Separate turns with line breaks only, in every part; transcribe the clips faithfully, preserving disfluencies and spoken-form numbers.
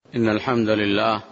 إن الحمد لله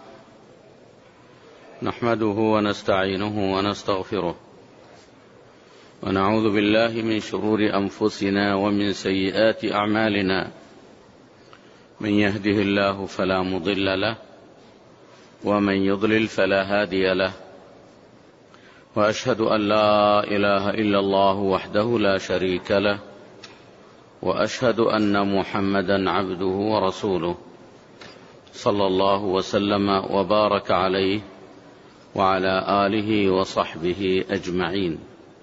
نحمده ونستعينه ونستغفره ونعوذ بالله من شرور أنفسنا ومن سيئات أعمالنا. من يهده الله فلا مضل له ومن يضلل فلا هادي له، وأشهد أن لا إله إلا الله وحده لا شريك له، وأشهد أن محمدا عبده ورسوله صلى الله وسلم وبارك عليه وعلى آله وصحبه أجمعين.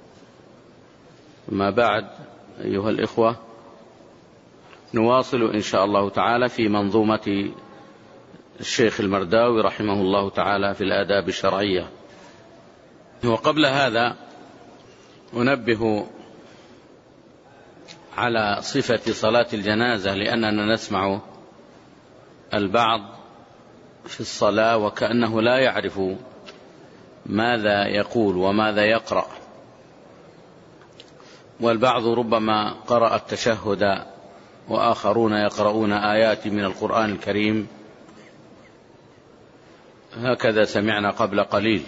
ما بعد، أيها الإخوة، نواصل إن شاء الله تعالى في منظومة الشيخ المرداوي رحمه الله تعالى في الآداب الشرعية. وقبل هذا أنبه على صفة صلاة الجنازة، لأننا نسمع البعض في الصلاة وكأنه لا يعرف ماذا يقول وماذا يقرأ، والبعض ربما قرأ التشهد وآخرون يقرؤون آيات من القرآن الكريم، هكذا سمعنا قبل قليل.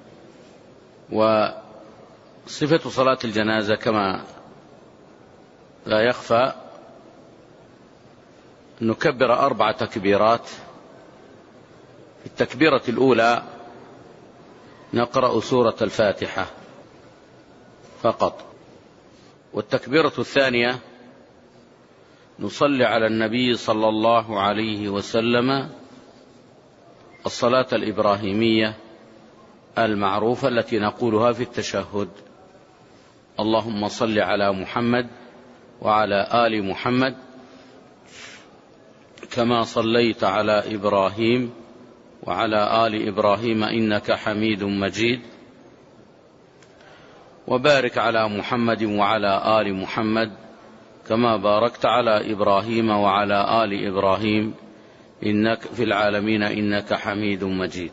وصفة صلاة الجنازة كما لا يخفى نكبر أربع تكبيرات. في التكبيرة الأولى نقرأ سورة الفاتحة فقط، والتكبيرة الثانية نصلي على النبي صلى الله عليه وسلم الصلاة الإبراهيمية المعروفة التي نقولها في التشهد: اللهم صل على محمد وعلى آل محمد كما صليت على إبراهيم وعلى آل إبراهيم إنك حميد مجيد، وبارك على محمد وعلى آل محمد كما باركت على إبراهيم وعلى آل إبراهيم إنك في العالمين إنك حميد مجيد.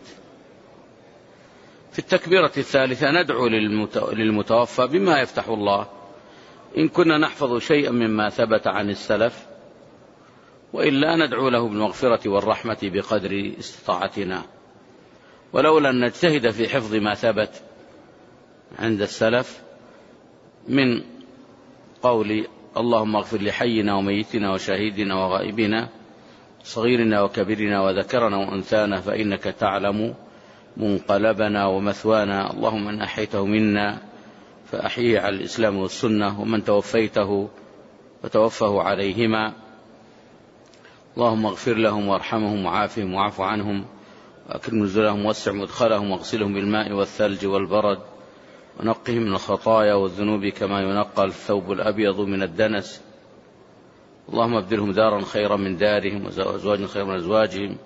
في التكبيرة الثالثة ندعو للمتوفى بما يفتح الله، إن كنا نحفظ شيئا مما ثبت عن السلف، وإلا ندعو له بالمغفرة والرحمة بقدر استطاعتنا. ولولا أن نجتهد في حفظ ما ثبت عند السلف من قول اللهم اغفر لحينا وميتنا وشهيدنا وغائبنا صغيرنا وكبيرنا وذكرنا وأنثانا فإنك تعلم منقلبنا ومثوانا، اللهم من أحيته منا فأحيه على الإسلام والسنة، ومن توفيته فتوفه عليهما، اللهم اغفر لهم وارحمهم وعافهم واعف عنهم وأكرم نزلهم واسع مدخلهم واغسلهم بالماء والثلج والبرد ونقهم من الخطايا والذنوب كما ينقى الثوب الأبيض من الدنس، اللهم ابدلهم دارا خيرا من دارهم وأزواجا خيرا من أزواجهم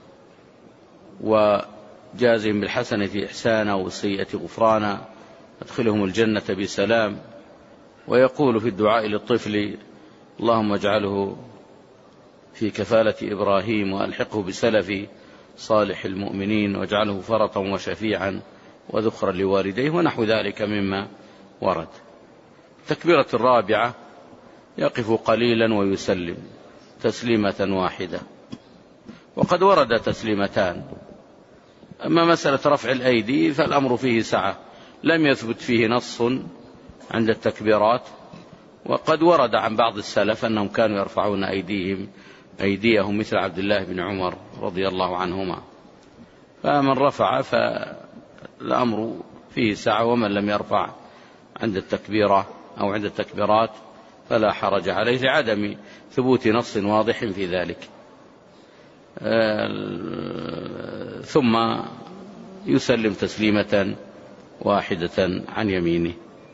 وجازهم بالحسنة إحسانا والسيئة غفرانا ادخلهم الجنة بسلام. ويقول في الدعاء للطفل: اللهم اجعله في كفالة إبراهيم وألحقه بسلف صالح المؤمنين واجعله فرطا وشفيعا وذخرا لوالديه، ونحو ذلك مما ورد. التكبيرة الرابعة يقف قليلا ويسلم تسليمة واحدة، وقد ورد تسليمتان. أما مسألة رفع الأيدي فالأمر فيه سعة، لم يثبت فيه نص عند التكبيرات، وقد ورد عن بعض السلف أنهم كانوا يرفعون أيديهم أيديهم مثل عبد الله بن عمر رضي الله عنهما، فمن رفع فالأمر فيه سعة، ومن لم يرفع عند التكبيرة أو عند التكبيرات فلا حرج عليه لعدم ثبوت نص واضح في ذلك. ثم يسلم تسليمة واحدة عن يمينه.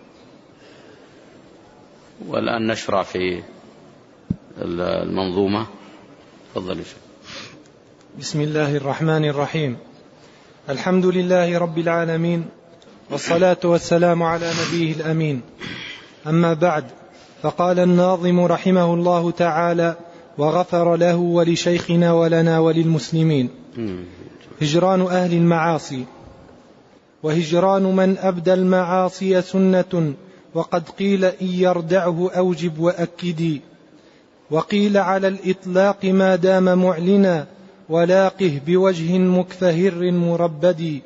والآن نشرع في المنظومة. تفضل.
بسم الله الرحمن الرحيم. الحمد لله رب العالمين، والصلاة والسلام على نبيه الأمين. أما بعد، فقال الناظم رحمه الله تعالى وغفر له ولشيخنا ولنا وللمسلمين: هجران أهل المعاصي. وهجران من أبدى المعاصي سنة، وقد قيل إن يردعه أوجب وأكدي، وقيل على الإطلاق ما دام معلنا، ولاقه بوجه مكفهر مربد.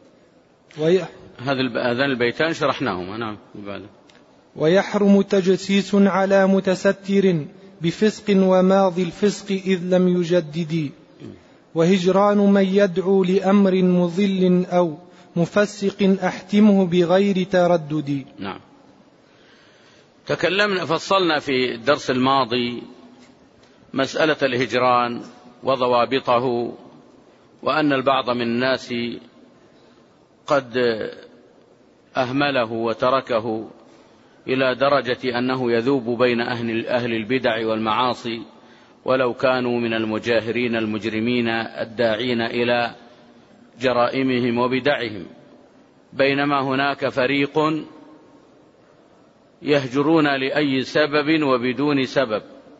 هذان البيتان شرحناهما. نعم.
ويحرم تجسيس على متستر بفسق وماضي الفسق إذ لم يجدد. وهجران من يدعو لأمر مضل أو مفسق أحتمه بغير تردد.
نعم. تكلمنا فصلنا في الدرس الماضي مسألة الهجران وضوابطه، وأن البعض من الناس قد أهمله وتركه إلى درجة أنه يذوب بين أهل البدع والمعاصي ولو كانوا من المجاهرين المجرمين الداعين إلى جرائمهم وبدعهم، بينما هناك فريق يهجرون لأي سبب وبدون سبب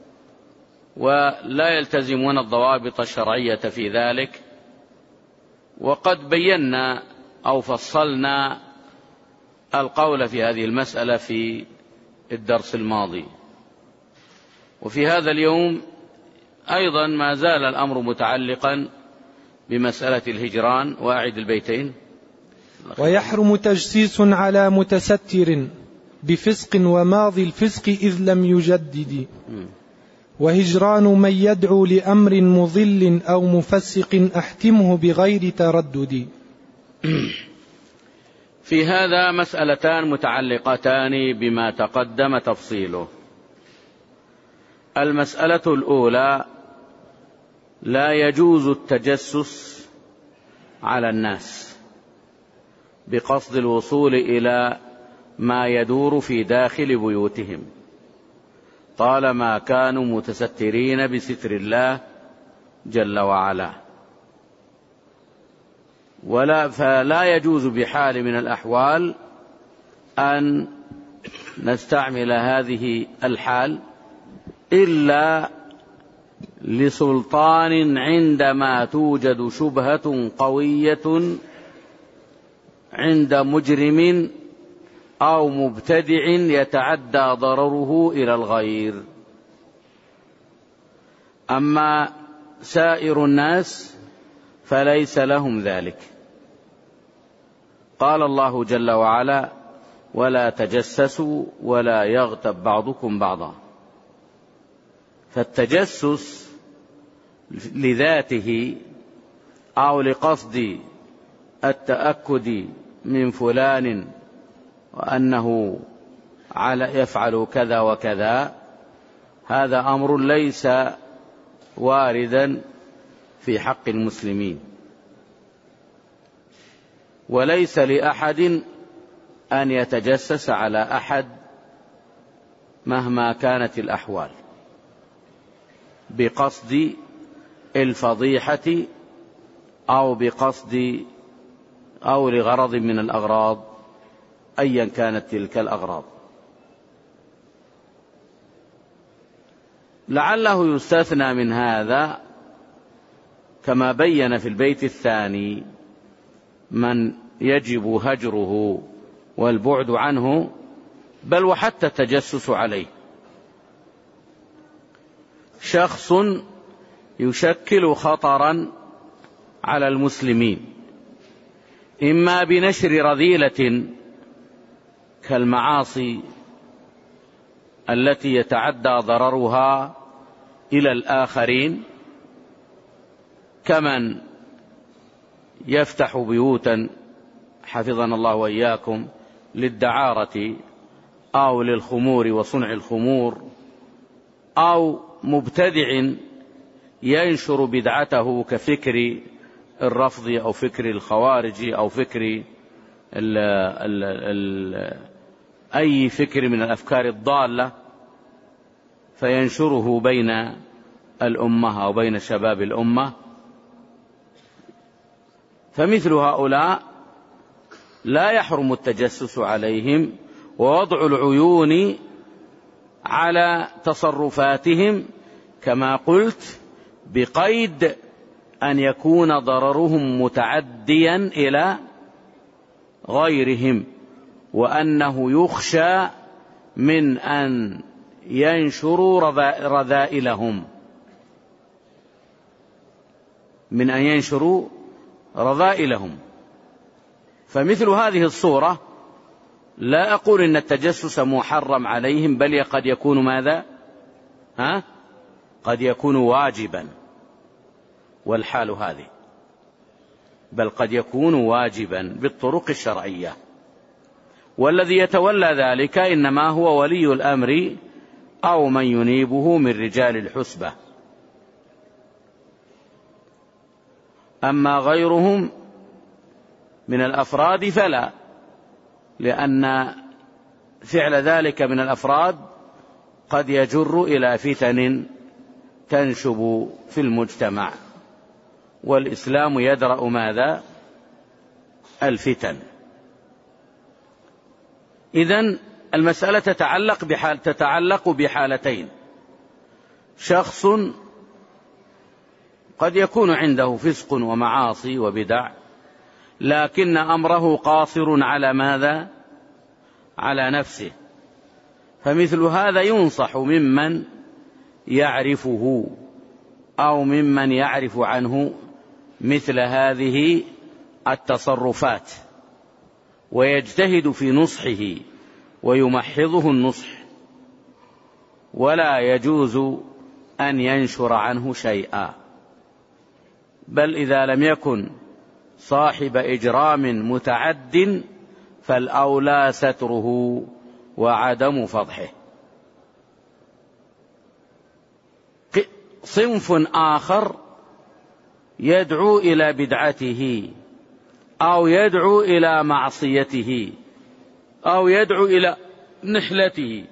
ولا يلتزمون الضوابط الشرعية في ذلك. وقد بينا أو فصلنا القول في هذه المسألة في الدرس الماضي. وفي هذا اليوم أيضا ما زال الأمر متعلقا بمسألة الهجران. وأعد البيتين.
ويحرم تجسيس على متستر بفسق وماضي الفسق إذ لم يجدد. وهجران من يدعو لأمر مضل أو مفسق أحتمه بغير تردد.
في هذا مسألتان متعلقتان بما تقدم تفصيله. المسألة الأولى: لا يجوز التجسس على الناس بقصد الوصول إلى ما يدور في داخل بيوتهم طالما كانوا متسترين بستر الله جل وعلا، ولا فلا يجوز بحال من الأحوال أن نستعمل هذه الحال إلا لسلطان عندما توجد شبهة قوية عند مجرم أو مبتدع يتعدى ضرره إلى الغير. أما سائر الناس فليس لهم ذلك. قال الله جل وعلا: ولا تجسسوا ولا يغتب بعضكم بعضا. فالتجسس لذاته أو لقصد التأكد من فلان وأنه على يفعل كذا وكذا، هذا أمر ليس واردا في حق المسلمين، وليس لأحد أن يتجسس على أحد مهما كانت الأحوال بقصد الفضيحة أو بقصد أو لغرض من الأغراض أيا كانت تلك الأغراض. لعله يستثنى من هذا كما بين في البيت الثاني من يجب هجره والبعد عنه، بل وحتى التجسس عليه. شخص يشكل خطرا على المسلمين إما بنشر رذيلة كالمعاصي التي يتعدى ضررها إلى الآخرين، كمن يفتح بيوتا حفظنا الله وإياكم للدعارة أو للخمور وصنع الخمور، أو مبتدع ينشر بدعته كفكر الرفض أو فكر الخوارج أو فكر ال ال ال أي فكر من الأفكار الضالة، فينشره بين الأمة أو بين شباب الأمة. فمثل هؤلاء لا يحرم التجسس عليهم ووضع العيون على تصرفاتهم كما قلت، بقيد أن يكون ضررهم متعديا إلى غيرهم، وأنه يخشى من أن ينشروا رذائلهم. من أن ينشروا رذائلهم. فمثل هذه الصورة لا أقول إن التجسس محرم عليهم، بل قد يكون ماذا؟ ها؟ قد يكون واجبا، والحال هذه، بل قد يكون واجبا بالطرق الشرعية. والذي يتولى ذلك إنما هو ولي الأمر أو من ينيبه من رجال الحسبة. أما غيرهم من الأفراد فلا، لأن فعل ذلك من الأفراد قد يجر إلى فتن تنشب في المجتمع، والإسلام يدرأ ماذا؟ الفتن. إذن المسألة تتعلق بحال تتعلق بحالتين: شخص قد يكون عنده فسق ومعاصي وبدع، لكن أمره قاصر على ماذا؟ على نفسه، فمثل هذا ينصح ممن يعرفه أو ممن يعرف عنه مثل هذه التصرفات، ويجتهد في نصحه ويمحضه النصح، ولا يجوز أن ينشر عنه شيئا، بل إذا لم يكن صاحب إجرام متعد فالأولى ستره وعدم فضحه. صنف آخر يدعو إلى بدعته أو يدعو إلى معصيته أو يدعو إلى نحلته،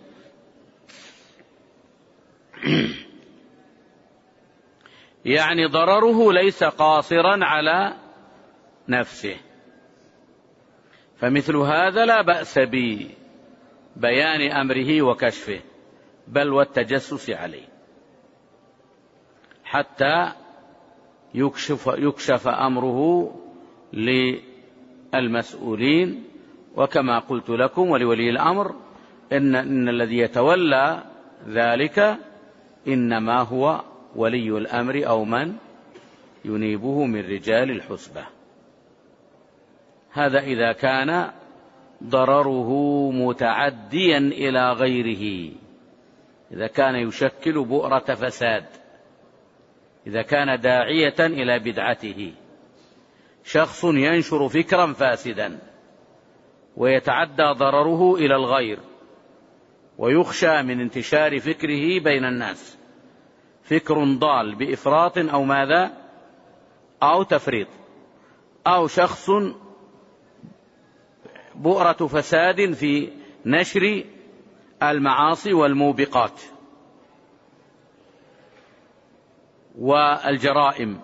يعني ضرره ليس قاصرا على نفسه، فمثل هذا لا بأس ببيان أمره وكشفه، بل والتجسس عليه حتى يكشف, يكشف أمره للمسؤولين. وكما قلت لكم ولولي الأمر إن, إن الذي يتولى ذلك إنما هو ولي الأمر أو من ينيبه من رجال الحسبة. هذا إذا كان ضرره متعديا إلى غيره، إذا كان يشكل بؤرة فساد، إذا كان داعية إلى بدعته. شخص ينشر فكرا فاسدا ويتعدى ضرره إلى الغير، ويخشى من انتشار فكره بين الناس، فكر ضال بإفراط أو ماذا أو تفريط، أو شخص بؤرة فساد في نشر المعاصي والموبقات والجرائم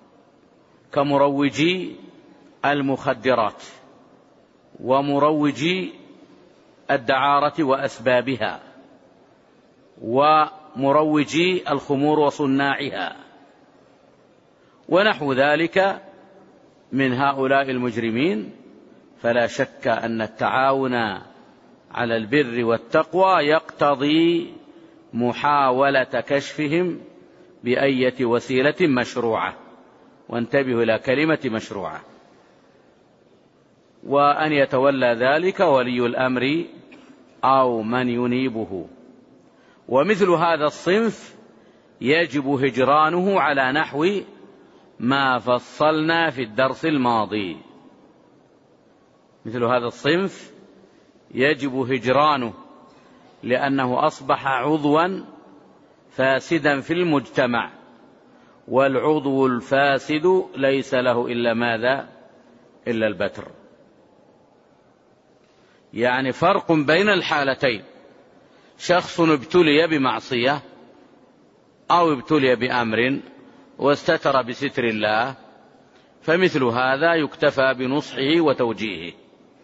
كمروجي المخدرات ومروجي الدعارة وأسبابها ومروجي الخمور وصناعها ونحو ذلك من هؤلاء المجرمين. فلا شك أن التعاون على البر والتقوى يقتضي محاولة كشفهم بأية وسيلة مشروعة، وانتبهوا إلى كلمة مشروعة، وأن يتولى ذلك ولي الأمر أو من ينيبه. ومثل هذا الصنف يجب هجرانه على نحو ما فصلنا في الدرس الماضي. مثل هذا الصنف يجب هجرانه، لأنه أصبح عضوا فاسدا في المجتمع، والعضو الفاسد ليس له إلا ماذا؟ إلا البتر. يعني فرق بين الحالتين: شخص ابتلي بمعصية أو ابتلي بأمر واستتر بستر الله، فمثل هذا يكتفى بنصحه وتوجيهه.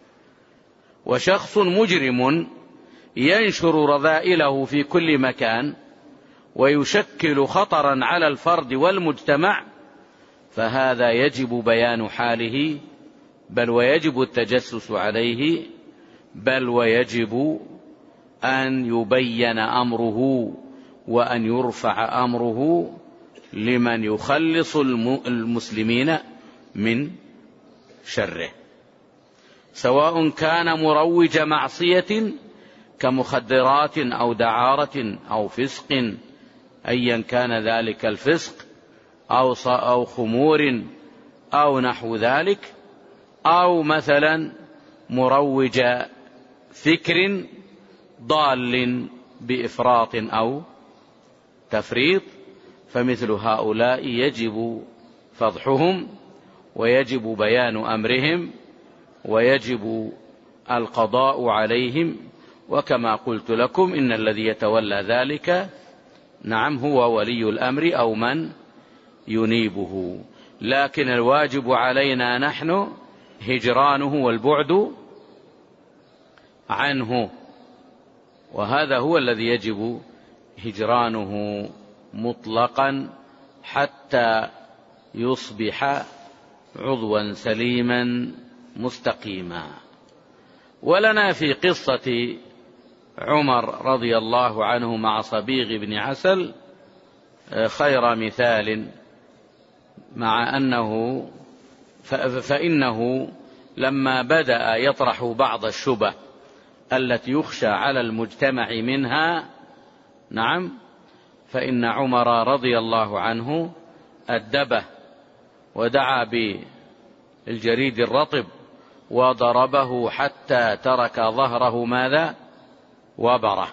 وشخص مجرم ينشر رذائله في كل مكان ويشكل خطرا على الفرد والمجتمع، فهذا يجب بيان حاله، بل ويجب التجسس عليه، بل ويجب أن يبين أمره وأن يرفع أمره لمن يخلص المسلمين من شره، سواء كان مروج معصية كمخدرات أو دعارة أو فسق، أيا كان ذلك الفسق، أو أو خمور أو نحو ذلك، أو مثلا مروج فكر ضال بإفراط أو تفريط، فمثل هؤلاء يجب فضحهم ويجب بيان أمرهم ويجب القضاء عليهم. وكما قلت لكم إن الذي يتولى ذلك نعم هو ولي الأمر أو من ينيبه، لكن الواجب علينا نحن هجرانه والبعد عنه، وهذا هو الذي يجب هجرانه مطلقا حتى يصبح عضوا سليما مستقيما. ولنا في قصة عمر رضي الله عنه مع صبيغ بن عسل خير مثال، مع أنه فإنه لما بدأ يطرح بعض الشبه التي يخشى على المجتمع منها نعم فإن عمر رضي الله عنه أدبه ودعا بالجريد الرطب وضربه حتى ترك ظهره ماذا وبره،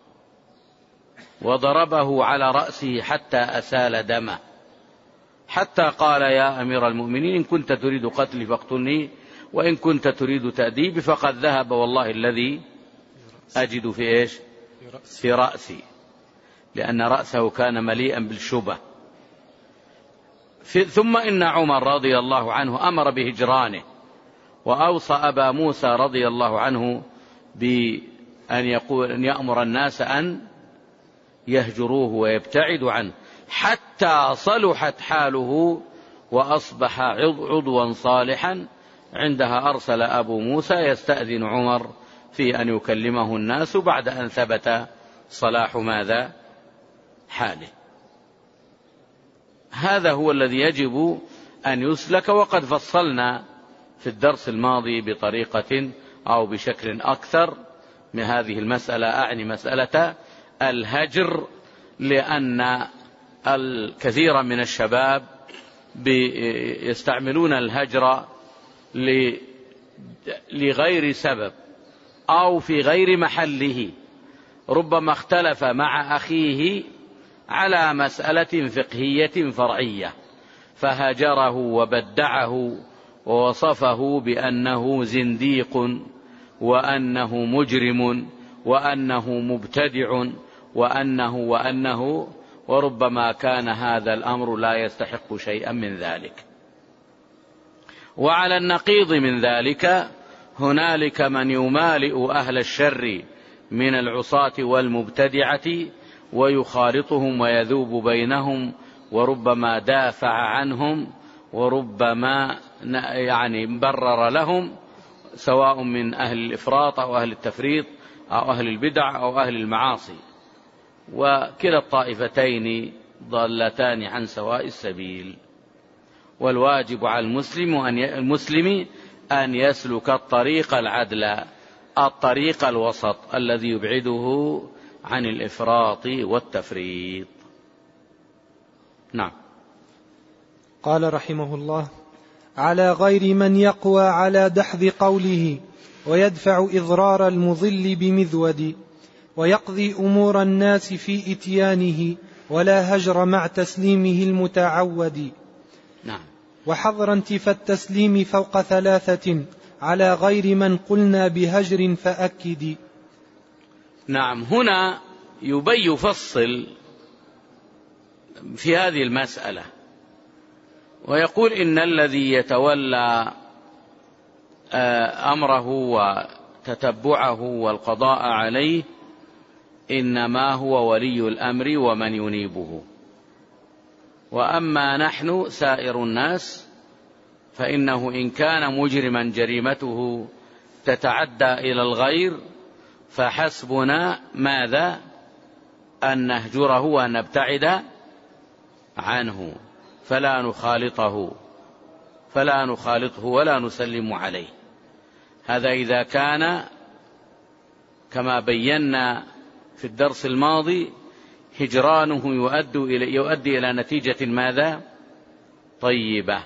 وضربه على رأسه حتى أسال دمه، حتى قال يا أمير المؤمنين إن كنت تريد قتلي فاقتلني، وإن كنت تريد تأديبي فقد ذهب والله الذي أجد في إيش في رأسي، لأن رأسه كان مليئا بالشبه. ثم إن عمر رضي الله عنه أمر بهجرانه، وأوصى أبا موسى رضي الله عنه بأن يقول أن يأمر الناس أن يهجروه ويبتعدوا عنه حتى صلحت حاله وأصبح عضوا صالحا. عندها أرسل أبو موسى يستأذن عمر في أن يكلمه الناس بعد أن ثبت صلاح ماذا حاله. هذا هو الذي يجب أن يسلك، وقد فصلنا في الدرس الماضي بطريقة أو بشكل أكثر من هذه المسألة، أعني مسألة الهجر، لأن الكثير من الشباب يستعملون الهجر لغير سبب أو في غير محله، ربما اختلف مع أخيه على مسألة فقهية فرعية فهجره وبدعه ووصفه بأنه زنديق وأنه مجرم وأنه مبتدع وأنه وأنه وربما كان هذا الأمر لا يستحق شيئا من ذلك. وعلى النقيض من ذلك هنالك من يمالئ أهل الشر من العصاة والمبتدعة ويخالطهم ويذوب بينهم، وربما دافع عنهم وربما يعني برر لهم، سواء من أهل الإفراط أو أهل التفريط أو أهل البدع أو أهل المعاصي، وكلا الطائفتين ضالتان عن سواء السبيل. والواجب على المسلم أن المسلم أن يسلك الطريق العدل، الطريق الوسط الذي يبعده عن الإفراط والتفريط. نعم.
قال رحمه الله: على غير من يقوى على دحض قوله ويدفع إضرار المضل بمذود، ويقضي أمور الناس في إتيانه ولا هجر مع تسليمه المتعود.
نعم.
وحظر انتفى التسليم فوق ثلاثة على غير من قلنا بهجر فأكد.
نعم. هنا يبي يفصل في هذه المسألة ويقول إن الذي يتولى أمره وتتبعه والقضاء عليه إنما هو ولي الأمر ومن ينيبه، وأما نحن سائر الناس فإنه إن كان مجرما جريمته تتعدى إلى الغير فحسبنا ماذا؟ أن نهجره وأن نبتعد عنه فلا نخالطه فلا نخالطه ولا نسلم عليه. هذا إذا كان كما بينا في الدرس الماضي هجرانه يؤدي إلى, يؤدي إلى نتيجة ماذا؟ طيبة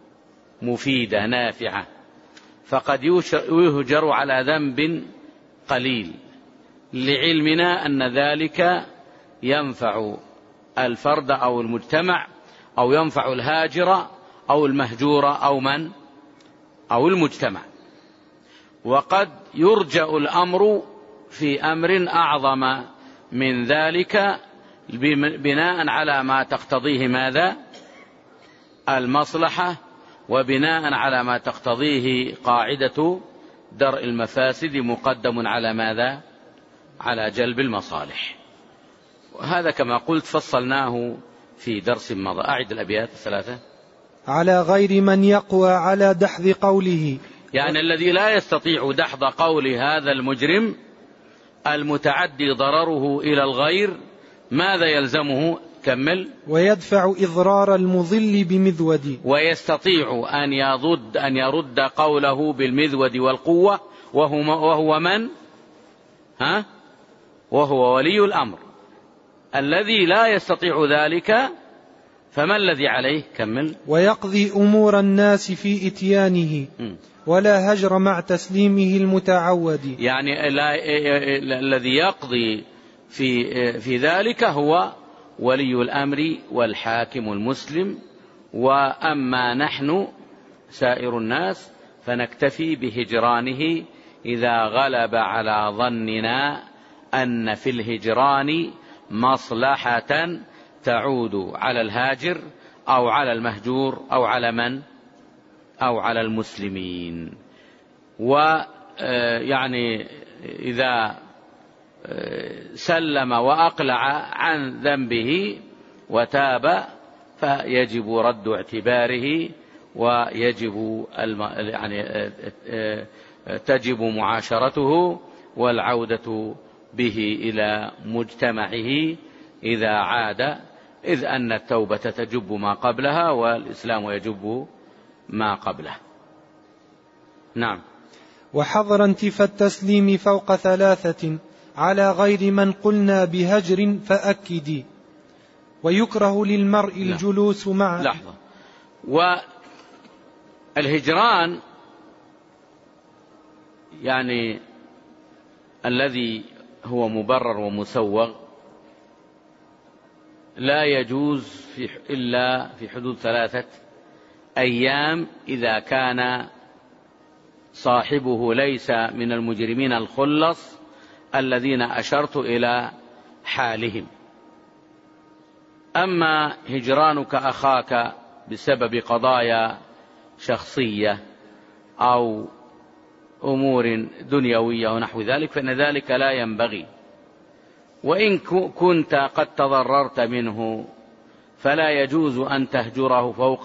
مفيدة نافعة، فقد يهجر على ذنب قليل لعلمنا أن ذلك ينفع الفرد أو المجتمع أو ينفع الهاجر أو المهجور أو من أو المجتمع. وقد يرجأ الأمر في أمر أعظم من ذلك بناء على ما تقتضيه ماذا؟ المصلحة، وبناء على ما تقتضيه قاعدة درء المفاسد مقدم على ماذا؟ على جلب المصالح. وهذا كما قلت فصلناه في درس مضى. أعد الأبيات الثلاثة.
على غير من يقوى على دحض قوله،
يعني الذي لا يستطيع دحض قول هذا المجرم المتعدي ضرره إلى الغير ماذا يلزمه؟ كمل.
ويدفع إضرار المضل بمذود،
ويستطيع أن يضد أن يرد قوله بالمذود والقوة، وهو, وهو من؟ ها؟ وهو ولي الأمر. الذي لا يستطيع ذلك فما الذي عليه؟ كمل.
ويقضي أمور الناس في إتيانه ولا هجر مع تسليمه المتعود.
يعني الذي يقضي في, في ذلك هو ولي الأمر والحاكم المسلم، وأما نحن سائر الناس فنكتفي بهجرانه إذا غلب على ظننا أن في الهجران مصلحة تعود على الهاجر أو على المهجور أو على من؟ أو على المسلمين. ويعني إذا سلم وأقلع عن ذنبه وتاب فيجب رد اعتباره، ويجب يعني تجب معاشرته والعودة به إلى مجتمعه إذا عاد، إذ أن التوبة تجب ما قبلها والإسلام يجب ما قبله. نعم.
وحظر انتفى التسليم فوق ثلاثة على غير من قلنا بهجر فأكدي، ويكره للمرء الجلوس مع.
لحظة. والهجران يعني الذي هو مبرر ومسوغ لا يجوز في إلا في حدود ثلاثة أيام إذا كان صاحبه ليس من المجرمين الخلص الذين أشرت إلى حالهم. أما هجرانك أخاك بسبب قضايا شخصية أو أمور دنيوية ونحو ذلك فإن ذلك لا ينبغي، وإن كنت قد تضررت منه فلا يجوز أن تهجره فوق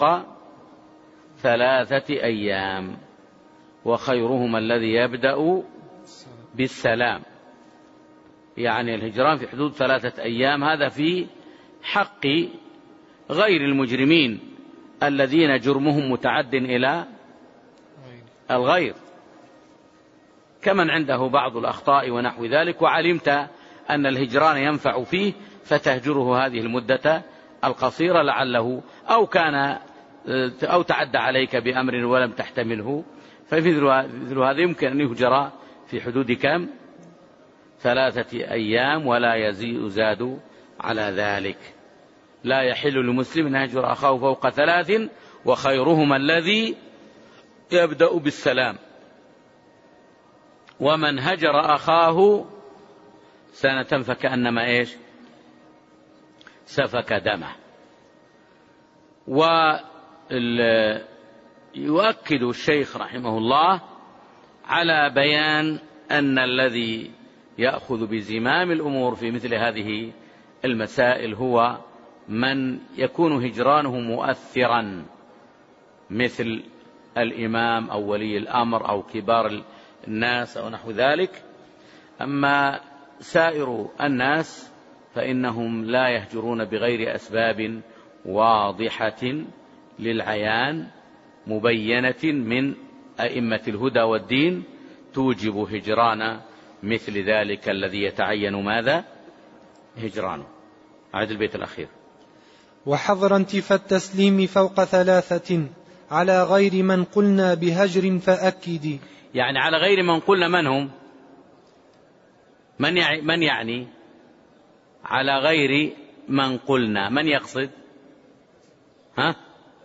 ثلاثة أيام، وخيرهما الذي يبدأ بالسلام. يعني الهجران في حدود ثلاثة أيام هذا في حق غير المجرمين الذين جرمهم متعد إلى الغير، كمن عنده بعض الأخطاء ونحو ذلك، وعلمت أن الهجران ينفع فيه فتهجره هذه المدة القصيرة لعله أو كان أو تعدى عليك بأمر ولم تحتمله، فمثل هذا يمكن أن يهجر في حدود كم؟ ثلاثة أيام ولا يزاد على ذلك. لا يحل لمسلم أن يهجر أخاه فوق ثلاث وخيرهما الذي يبدأ بالسلام. ومن هجر أخاه سنة فكأنما إيش؟ سفك دمه. ويؤكد الشيخ رحمه الله على بيان أن الذي يأخذ بزمام الأمور في مثل هذه المسائل هو من يكون هجرانه مؤثرا، مثل الإمام أو ولي الأمر أو كبار الناس أو نحو ذلك. أما سائر الناس فإنهم لا يهجرون بغير أسباب واضحة للعيان مبينة من أئمة الهدى والدين توجب هجران مثل ذلك الذي يتعين ماذا؟ هجرانه. أعد البيت الأخير.
وحظر انتفى التسليم فوق ثلاثة على غير من قلنا بهجر فأكد.
يعني على غير من قلنا من هم؟ من يعني, من يعني على غير من قلنا؟ من يقصد؟ ها؟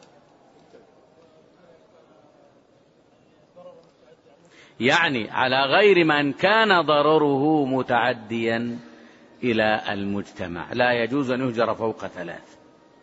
يعني على غير من كان ضرره متعديا إلى المجتمع لا يجوز أن يهجر فوق ثلاث.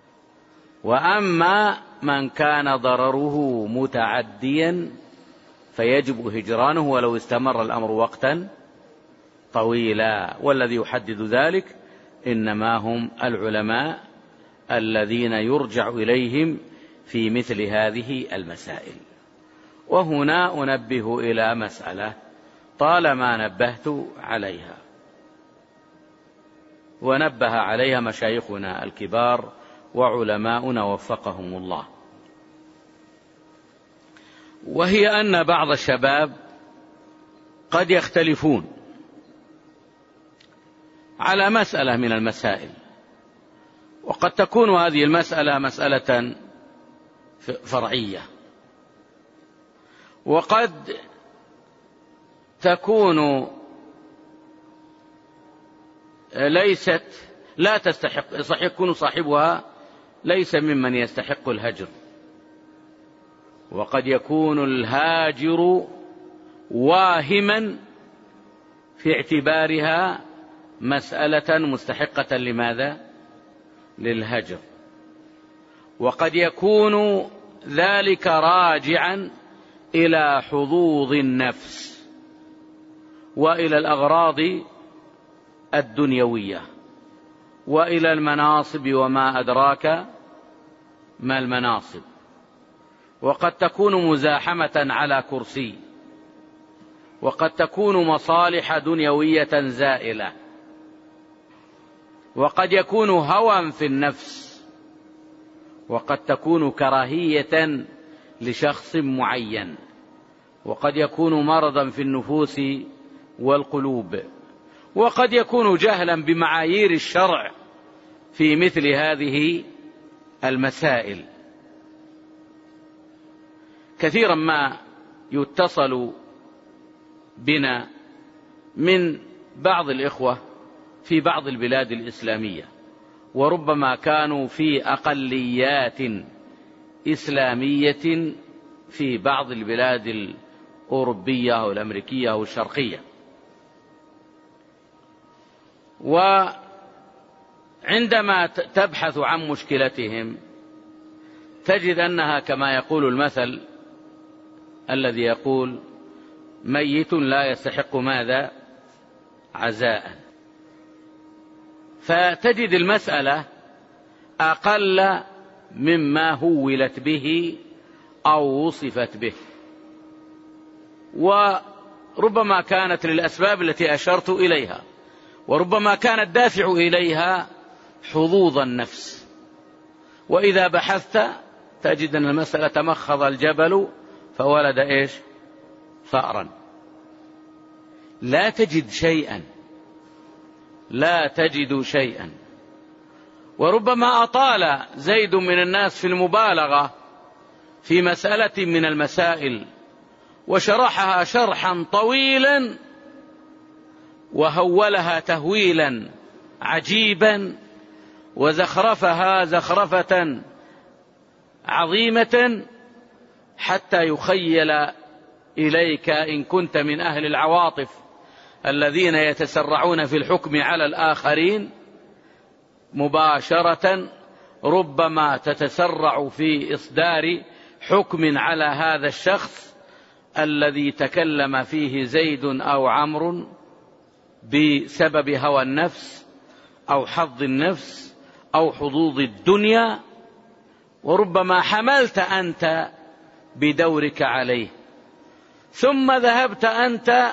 وأما من كان ضرره متعديا فيجب هجرانه ولو استمر الأمر وقتا طويلا. والذي يحدد ذلك إنما هم العلماء الذين يرجع إليهم في مثل هذه المسائل. وهنا أنبه إلى مسألة طالما نبهت عليها ونبه عليها مشايخنا الكبار وعلماؤنا وفقهم الله، وهي أن بعض الشباب قد يختلفون على مسألة من المسائل، وقد تكون هذه المسألة مسألة فرعية، وقد تكون ليست لا تستحق، صحيح يكون صاحبها ليس ممن يستحق الهجر، وقد يكون الهاجر واهما في اعتبارها مسألة مستحقة لماذا؟ للهجر. وقد يكون ذلك راجعا إلى حظوظ النفس وإلى الأغراض الدنيوية وإلى المناصب وما أدراك ما المناصب. وقد تكون مزاحمة على كرسي، وقد تكون مصالح دنيوية زائلة، وقد يكون هوى في النفس، وقد تكون كراهية لشخص معين، وقد يكون مرضا في النفوس والقلوب، وقد يكون جهلا بمعايير الشرع في مثل هذه المسائل. كثيرا ما يتصل بنا من بعض الإخوة في بعض البلاد الإسلامية، وربما كانوا في أقليات إسلامية في بعض البلاد الأوروبية أو الأمريكية أو الشرقية، وعندما تبحث عن مشكلتهم تجد أنها كما يقول المثل الذي يقول ميت لا يستحق ماذا؟ عزاء. فتجد المسألة أقل مما هولت به أو وصفت به، وربما كانت للأسباب التي أشرت إليها، وربما كان الدافع إليها حظوظ النفس. وإذا بحثت تجد أن المسألة تمخض الجبل فولد إيش؟ ثأرا. لا تجد شيئا، لا تجد شيئا. وربما أطال زيد من الناس في المبالغة في مسألة من المسائل وشرحها شرحا طويلا وهولها تهويلا عجيبا وزخرفها زخرفة عظيمة حتى يخيل إليك إن كنت من أهل العواطف الذين يتسرعون في الحكم على الآخرين مباشرة، ربما تتسرع في إصدار حكم على هذا الشخص الذي تكلم فيه زيد أو عمرو بسبب هوى النفس أو حظ النفس أو حظوظ الدنيا، وربما حملت أنت بدورك عليه، ثم ذهبت أنت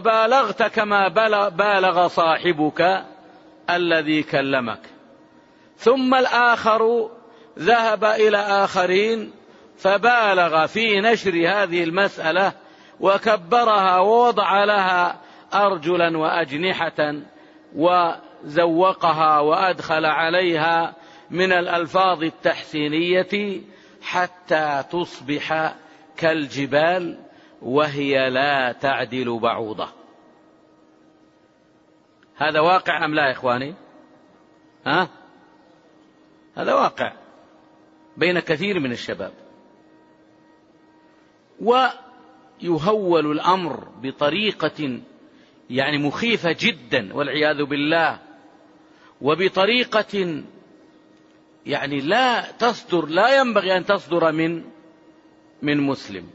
وبالغت كما بالغ صاحبك الذي كلمك، ثم الآخر ذهب إلى آخرين فبالغ في نشر هذه المسألة وكبرها ووضع لها أرجلا وأجنحة وزوقها وأدخل عليها من الألفاظ التحسينية حتى تصبح كالجبال وهي لا تعدل بعوضة. هذا واقع أم لا يا إخواني؟ ها؟ هذا واقع بين كثير من الشباب، ويهول الأمر بطريقة يعني مخيفة جدا والعياذ بالله، وبطريقة يعني لا تصدر لا ينبغي أن تصدر من من مسلم.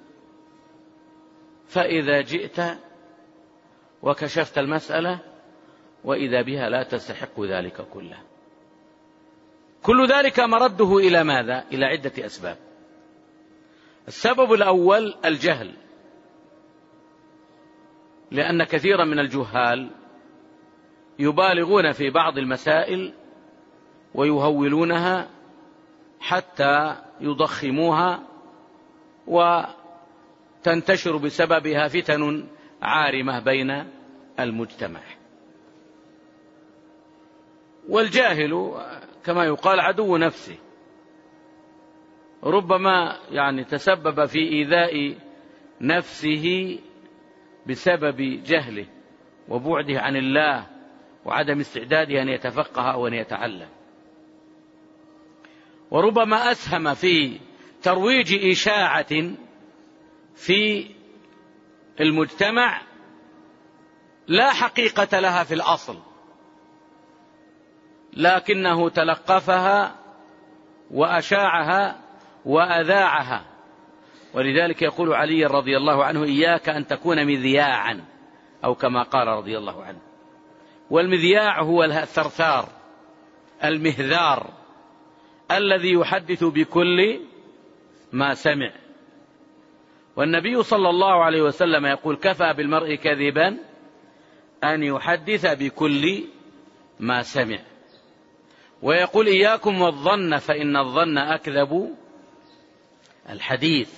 فإذا جئت وكشفت المسألة وإذا بها لا تستحق ذلك كله. كل ذلك مرده إلى ماذا؟ إلى عدة أسباب. السبب الأول الجهل، لأن كثيرا من الجهال يبالغون في بعض المسائل ويهولونها حتى يضخموها وتنتشر بسببها فتن عارمة بين المجتمع. والجاهل كما يقال عدو نفسه، ربما يعني تسبب في إيذاء نفسه بسبب جهله وبعده عن الله وعدم استعداده أن يتفقه وأن يتعلم، وربما أسهم في ترويج إشاعة في المجتمع لا حقيقة لها في الأصل، لكنه تلقفها وأشاعها وأذاعها. ولذلك يقول علي رضي الله عنه: إياك أن تكون مذياعا، أو كما قال رضي الله عنه. والمذياع هو الثرثار المهذار الذي يحدث بكل ما سمع. والنبي صلى الله عليه وسلم يقول: كفى بالمرء كذبا أن يحدث بكل ما سمع. ويقول: إياكم والظن فإن الظن أكذب الحديث.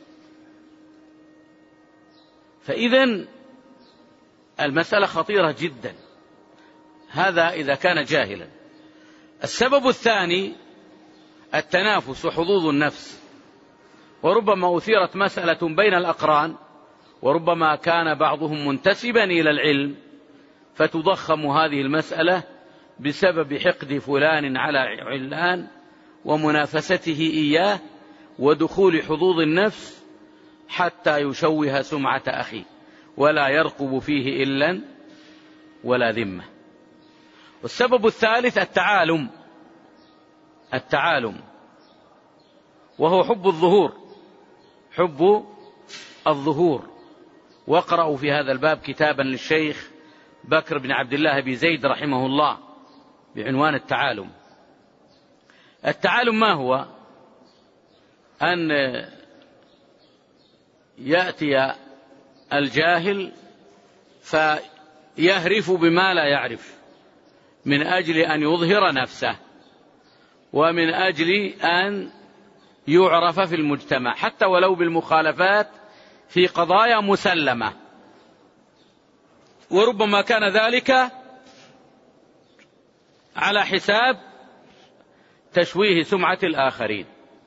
فإذن المسألة خطيرة جدا، هذا إذا كان جاهلا. السبب الثاني التنافس وحظوظ النفس، وربما أثيرت مسألة بين الأقران، وربما كان بعضهم منتسبا إلى العلم فتضخم هذه المسألة بسبب حقد فلان على علان ومنافسته إياه ودخول حظوظ النفس حتى يشوه سمعة أخيه ولا يرقب فيه إلا ولا ذمة. والسبب الثالث التعالم التعالم وهو حب الظهور حب الظهور. واقرأوا في هذا الباب كتابا للشيخ بكر بن عبد الله بن زيد رحمه الله بعنوان التعالم. التعالم ما هو؟ أن يأتي الجاهل فيهرف بما لا يعرف من أجل أن يظهر نفسه ومن أجل أن يعرف في المجتمع، حتى ولو بالمخالفات في قضايا مسلمة، وربما كان ذلك على حساب تشويه سمعة الآخرين.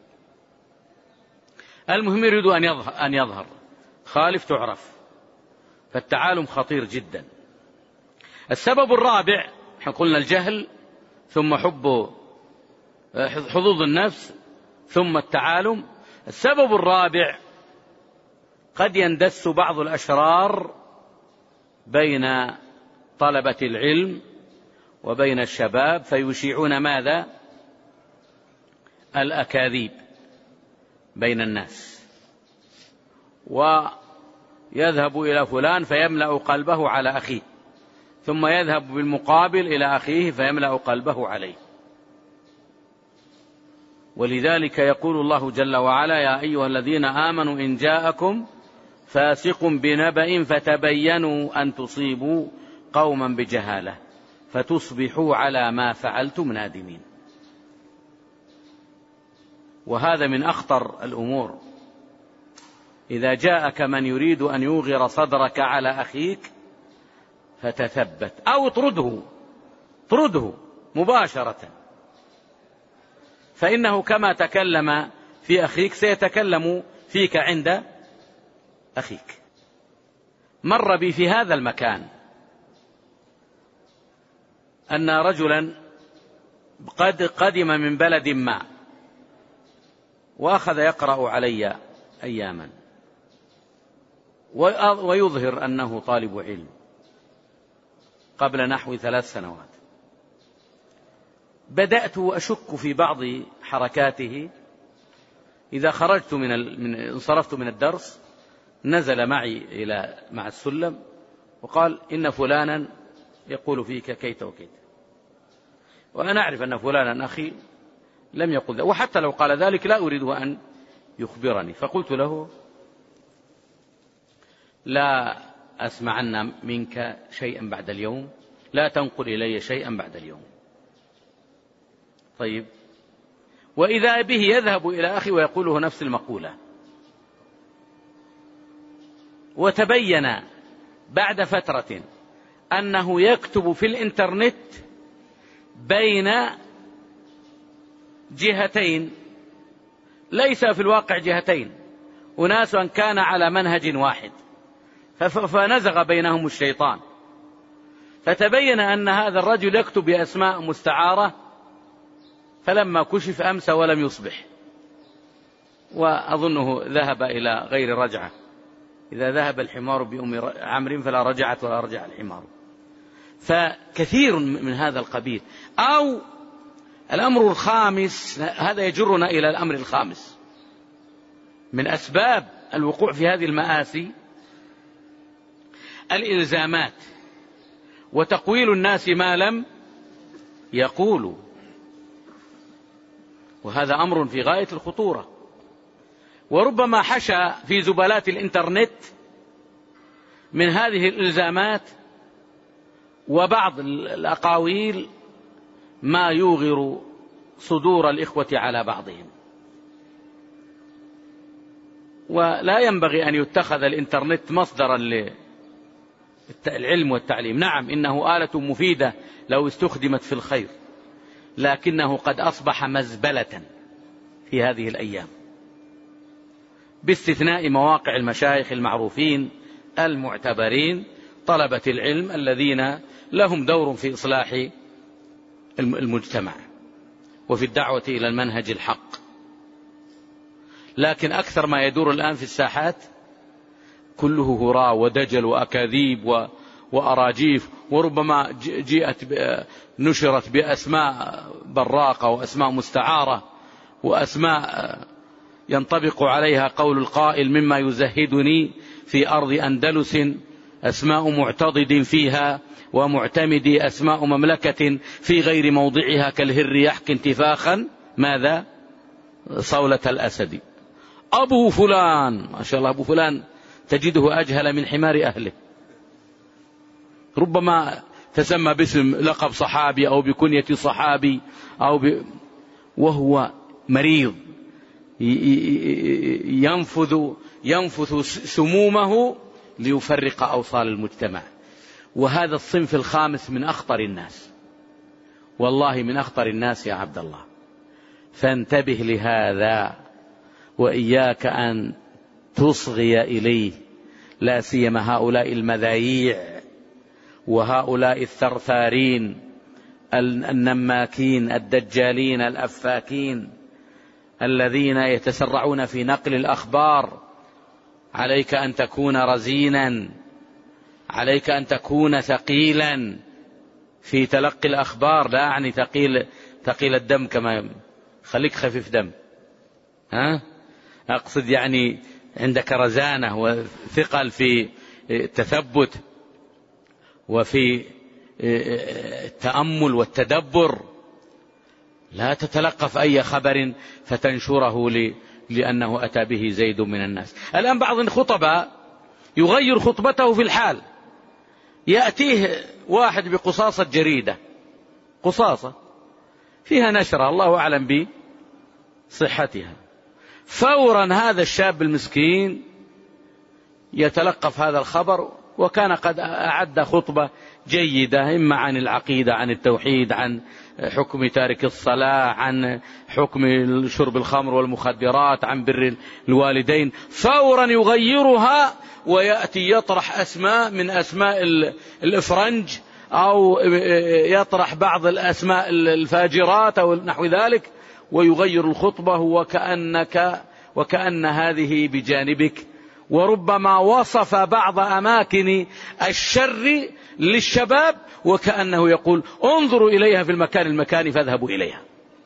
المهم يريد أن يظهر, أن يظهر خالف تعرف. فالتعالم خطير جدا. السبب الرابع قلنا الجهل، ثم حب حظوظ النفس، ثم التعالم. السبب الرابع قد يندس بعض الأشرار بين طلبة العلم وبين الشباب فيشيعون ماذا؟ الأكاذيب بين الناس، ويذهب إلى فلان فيملأ قلبه على أخيه، ثم يذهب بالمقابل إلى أخيه فيملأ قلبه عليه. ولذلك يقول الله جل وعلا: يا أيها الذين آمنوا إن جاءكم فاسق بنبأ فتبينوا أن تصيبوا قوما بجهالة فتصبحوا على ما فعلتم نادمين. وهذا من أخطر الأمور. إذا جاءك من يريد أن يوغر صدرك على أخيك فتثبت أو اطرده، اطرده مباشرة، فإنه كما تكلم في أخيك سيتكلم فيك عند أخيك. مر بي في هذا المكان أن رجلا قد قدم من بلد ما وأخذ يقرأ علي أياما ويظهر أنه طالب علم قبل نحو ثلاث سنوات. بدأت أشك في بعض حركاته. إذا خرجت من من انصرفت من الدرس نزل معي إلى مع السلم وقال إن فلانا يقول فيك كيت وكيت، وأنا أعرف أن فلانا أخي لم يقل ذلك، وحتى لو قال ذلك لا أريده أن يخبرني. فقلت له لا أسمعن منك شيئا بعد اليوم، لا تنقل إلي شيئا بعد اليوم. طيب، وإذا به يذهب إلى أخي ويقوله نفس المقولة. وتبين بعد فترة أنه يكتب في الإنترنت بين جهتين، ليس في الواقع جهتين، أناس كان على منهج واحد فنزغ بينهم الشيطان، فتبين أن هذا الرجل يكتب بأسماء مستعارة، فلما كشف أمس ولم يصبح، وأظنه ذهب إلى غير رجعة. إذا ذهب الحمار بأم عمرو فلا رجعت ولا رجع الحمار. فكثير من هذا القبيل. أو الأمر الخامس، هذا يجرنا إلى الأمر الخامس من أسباب الوقوع في هذه المآسي، الإلزامات وتقويل الناس ما لم يقولوا، وهذا أمر في غاية الخطورة. وربما حشى في زبالات الإنترنت من هذه الإلزامات وبعض الأقاويل ما يوغر صدور الإخوة على بعضهم. ولا ينبغي أن يتخذ الإنترنت مصدرا للعلم والتعليم. نعم، إنه آلة مفيدة لو استخدمت في الخير، لكنه قد أصبح مزبلة في هذه الأيام، باستثناء مواقع المشايخ المعروفين المعتبرين، طلبة العلم الذين لهم دور في إصلاح المجتمع وفي الدعوة إلى المنهج الحق. لكن أكثر ما يدور الآن في الساحات كله هراء ودجل وأكاذيب وأراجيف، وربما جاءت نشرت بأسماء براقة وأسماء مستعارة وأسماء ينطبق عليها قول القائل مما يزهدني في أرض أندلس أسماء معتضد فيها ومعتمدي أسماء مملكة في غير موضعها كالهر يحكي انتفاخا ماذا صولة الأسد. أبو فلان، ما شاء الله أبو فلان تجده أجهل من حمار أهله، ربما تسمى باسم لقب صحابي أو بكنية صحابي أو ب... وهو مريض ينفذ ينفث سمومه ليفرق أوصال المجتمع. وهذا الصنف الخامس من أخطر الناس، والله من أخطر الناس يا عبد الله. فانتبه لهذا وإياك أن تصغي إليه، لا سيما هؤلاء المذايع وهؤلاء الثرثارين النماكين الدجالين الأفاكين الذين يتسرعون في نقل الأخبار. عليك أن تكون رزينا، عليك أن تكون ثقيلا في تلقي الأخبار، لا أعني ثقيل ثقيل الدم كما خليك خفيف دم، ها؟ أقصد يعني عندك رزانة وثقل في التثبت وفي التأمل والتدبر. لا تتلقف أي خبر فتنشره لأنه أتى به زيد من الناس. الآن بعض الخطباء يغير خطبته في الحال، يأتيه واحد بقصاصة جريدة، قصاصة فيها نشرة الله أعلم صحتها. فورا هذا الشاب المسكين يتلقف هذا الخبر، وكان قد أعد خطبة جيدة، إما عن العقيدة، عن التوحيد، عن حكم تارك الصلاة، عن حكم شرب الخمر والمخدرات، عن بر الوالدين. فورا يغيرها ويأتي يطرح أسماء من أسماء الإفرنج، أو يطرح بعض الأسماء الفاجرات أو نحو ذلك، ويغير الخطبة وكأنك وكأن هذه بجانبك. وربما وصف بعض أماكن الشر للشباب وكأنه يقول انظروا إليها في المكان المكاني فاذهبوا إليها.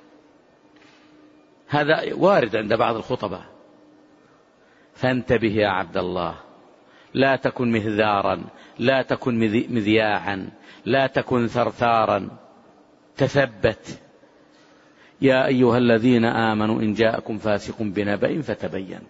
هذا وارد عند بعض الخطباء. فانتبه يا عبد الله، لا تكن مهذارا، لا تكن مذياعا، لا تكن ثرثارا، تثبت. يا أيها الذين آمنوا إن جاءكم فاسق بنبأ فتبينوا.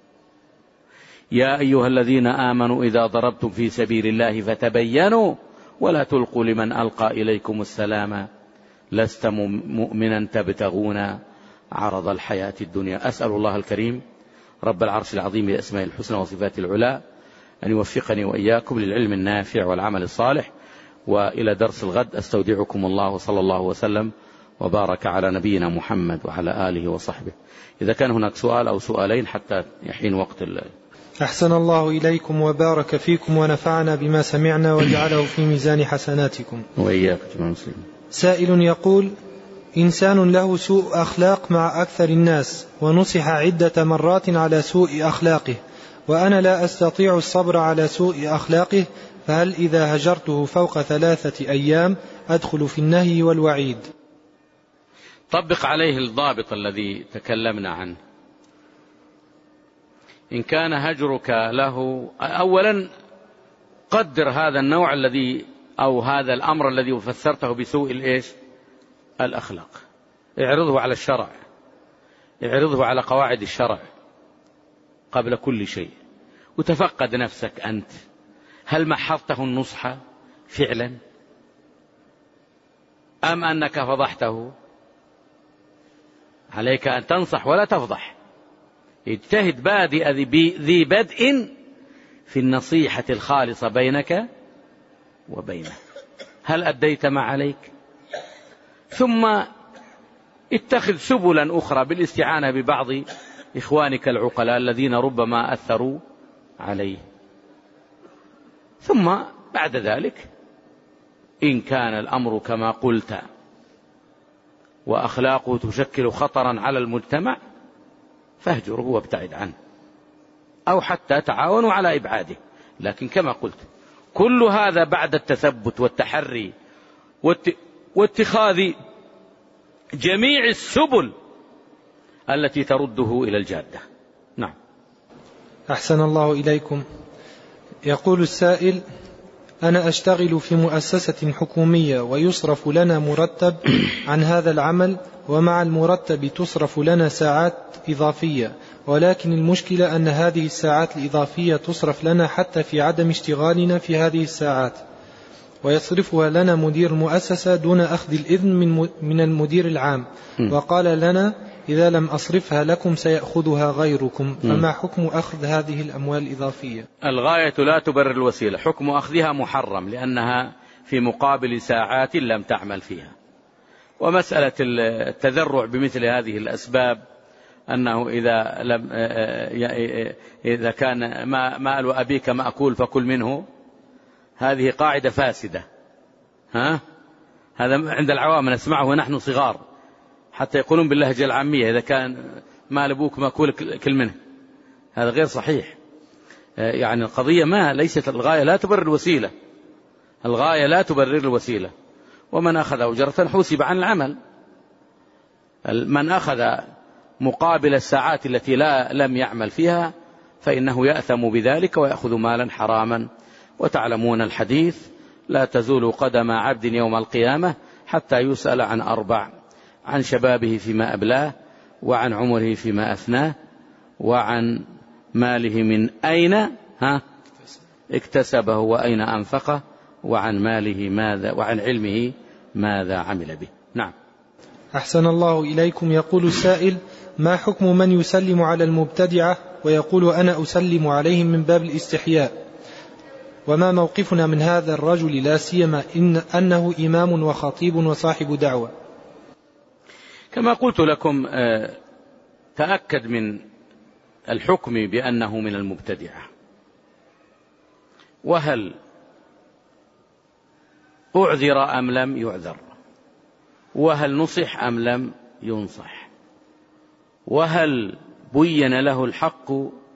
يا أيها الذين آمنوا إذا ضربتم في سبيل الله فتبينوا ولا تلقوا لمن ألقى إليكم السلام لست مؤمنا تبتغون عرض الحياة الدنيا. أسأل الله الكريم رب العرش العظيم بأسماء الحسنى وصفات العلى أن يوفقني وإياكم للعلم النافع والعمل الصالح. وإلى درس الغد أستودعكم الله، وصلى الله وسلم وبارك على نبينا محمد وعلى آله وصحبه. إذا كان هناك سؤال أو سؤالين حتى يحين وقت الله.
أحسن الله إليكم وبارك فيكم ونفعنا بما سمعنا وجعله في ميزان حسناتكم
وإياك جميع المسلمين.
سائل يقول: إنسان له سوء أخلاق مع أكثر الناس، ونصح عدة مرات على سوء أخلاقه، وأنا لا أستطيع الصبر على سوء أخلاقه، فهل إذا هجرته فوق ثلاثة أيام أدخل في النهي والوعيد؟
طبق عليه الضابط الذي تكلمنا عنه. إن كان هجرك له، أولا قدر هذا النوع الذي أو هذا الأمر الذي فسرته بسوء الإيش الأخلاق، اعرضه على الشرع، اعرضه على قواعد الشرع قبل كل شيء، وتفقد نفسك أنت، هل محضته النصح فعلا أم أنك فضحته؟ عليك أن تنصح ولا تفضح. اجتهد بادئ ذي بدء في النصيحة الخالصة بينك وبينه، هل أديت ما عليك؟ ثم اتخذ سبلا أخرى بالاستعانة ببعض إخوانك العقلاء الذين ربما أثروا عليه. ثم بعد ذلك إن كان الأمر كما قلت وأخلاقه تشكل خطرا على المجتمع فاهجره وابتعد عنه، أو حتى تعاونوا على إبعاده. لكن كما قلت كل هذا بعد التثبت والتحري واتخاذ جميع السبل التي ترده إلى الجادة. نعم.
أحسن الله إليكم. يقول السائل: أنا أشتغل في مؤسسة حكومية ويصرف لنا مرتب عن هذا العمل، ومع المرتب تصرف لنا ساعات إضافية، ولكن المشكلة أن هذه الساعات الإضافية تصرف لنا حتى في عدم اشتغالنا في هذه الساعات، ويصرفها لنا مدير المؤسسة دون أخذ الإذن من من المدير العام، وقال لنا إذا لم أصرفها لكم سيأخذها غيركم، فما حكم أخذ هذه الأموال الإضافية؟
الغاية لا تبرر الوسيلة، حكم أخذها محرم لأنها في مقابل ساعات لم تعمل فيها. ومسألة التذرع بمثل هذه الأسباب أنه إذا لم إذا كان مال أبيك مأكول فكل منه، هذه قاعدة فاسدة. ها هذا عند العوام نسمعه ونحن صغار، حتى يقولون باللهجة العامية إذا كان مال أبوك مأكول كل منه، هذا غير صحيح. يعني القضية ما ليست الغاية لا تبرر الوسيلة، الغاية لا تبرر الوسيلة. ومن أخذ أجرة حوسب عن العمل. من أخذ مقابل الساعات التي لا لم يعمل فيها فإنه يأثم بذلك ويأخذ مالا حراما. وتعلمون الحديث: لا تزول قدم عبد يوم القيامة حتى يسأل عن أربع: عن شبابه فيما أبلاه، وعن عمره فيما أفناه، وعن ماله من أين ها اكتسبه وأين أنفقه، وعن ماله ماذا وعن علمه ماذا عمل به. نعم.
أحسن الله إليكم. يقول السائل: ما حكم من يسلم على المبتدعة ويقول أنا أسلم عليهم من باب الاستحياء، وما موقفنا من هذا الرجل، لا سيما إن أنه إمام وخطيب وصاحب دعوة؟
كما قلت لكم تأكد من الحكم بأنه من المبتدعة. وهل أعذر أم لم يعذر؟ وهل نصح أم لم ينصح؟ وهل بين له الحق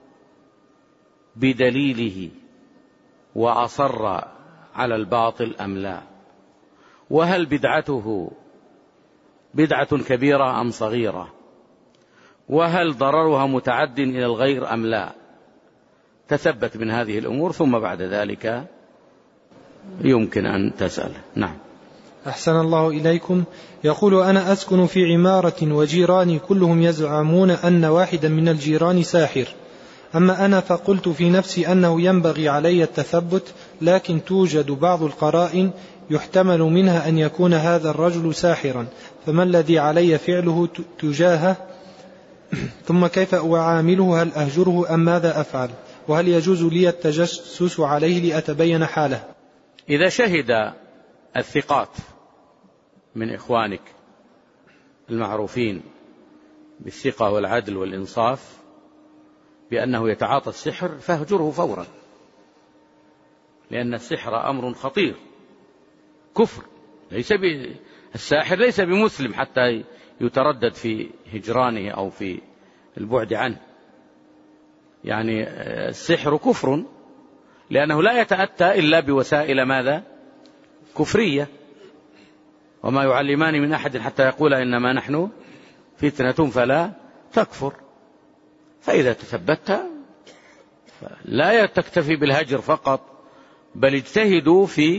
بدليله وأصر على الباطل أم لا؟ وهل بدعته بدعة كبيرة أم صغيرة؟ وهل ضررها متعد إلى الغير أم لا؟ تثبت من هذه الأمور، ثم بعد ذلك يمكن أن تسأل. نعم.
أحسن الله إليكم. يقول: أنا أسكن في عمارة وجيراني كلهم يزعمون أن واحدا من الجيران ساحر، أما أنا فقلت في نفسي أنه ينبغي علي التثبت، لكن توجد بعض القرائن يحتمل منها أن يكون هذا الرجل ساحرا، فما الذي علي فعله تجاهه؟ ثم كيف أعامله؟ هل أهجره أم ماذا أفعل؟ وهل يجوز لي التجسس عليه لأتبين حاله؟
إذا شهد الثقات من إخوانك المعروفين بالثقة والعدل والإنصاف بأنه يتعاطى السحر فاهجره فورا، لأن السحر أمر خطير، كفر. ليس ب... الساحر ليس بمسلم حتى يتردد في هجرانه أو في البعد عنه. يعني السحر كفر، لأنه لا يتأتى إلا بوسائل ماذا؟ كفرية. وما يعلمان من أحد حتى يقول إنما نحن فتنة فلا تكفر. فإذا تثبت لا تكتفي بالهجر فقط، بل اجتهدوا في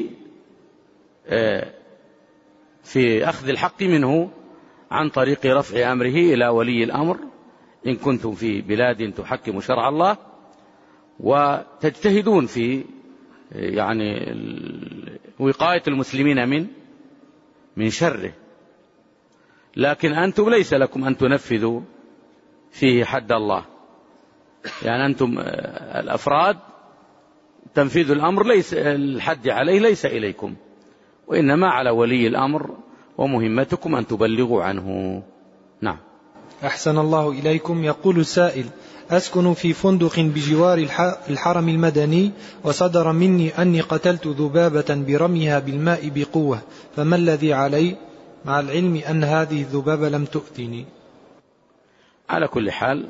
في أخذ الحق منه عن طريق رفع أمره إلى ولي الأمر إن كنتم في بلاد تحكم شرع الله، وتجتهدون في يعني وقاية المسلمين من من شره. لكن أنتم ليس لكم أن تنفذوا فيه حد الله، يعني أنتم الأفراد تنفيذ الأمر ليس الحد عليه ليس إليكم، وإنما على ولي الأمر، ومهمتكم أن تبلغوا عنه. نعم.
أحسن الله إليكم. يقول السائل: أسكن في فندق بجوار الحرم المدني، وصدر مني أني قتلت ذبابة برميها بالماء بقوة، فما الذي علي مع العلم أن هذه الذبابة لم تؤذني؟
على كل حال